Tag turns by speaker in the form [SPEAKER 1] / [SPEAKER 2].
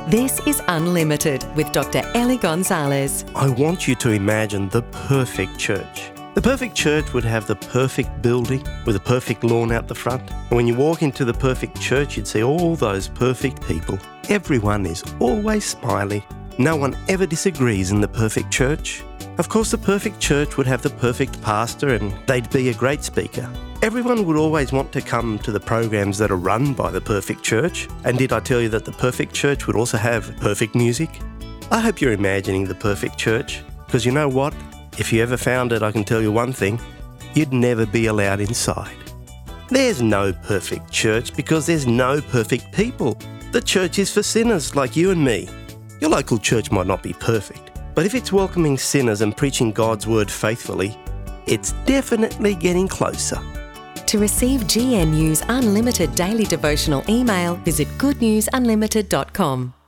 [SPEAKER 1] This is Unlimited with Dr. Ellie Gonzalez.
[SPEAKER 2] I want you to imagine the perfect church. The perfect church would have the perfect building with a perfect lawn out the front. And when you walk into the perfect church, you'd see all those perfect people. Everyone is always smiling. No one ever disagrees in the perfect church. Of course, the perfect church would have the perfect pastor and they'd be a great speaker. Everyone would always want to come to the programs that are run by the perfect church. And did I tell you that the perfect church would also have perfect music? I hope you're imagining the perfect church, because you know what? If you ever found it, I can tell you one thing: you'd never be allowed inside. There's no perfect church because there's no perfect people. The church is for sinners like you and me. Your local church might not be perfect, but if it's welcoming sinners and preaching God's word faithfully, it's definitely getting closer.
[SPEAKER 1] To receive GNU's Unlimited daily devotional email, visit goodnewsunlimited.com.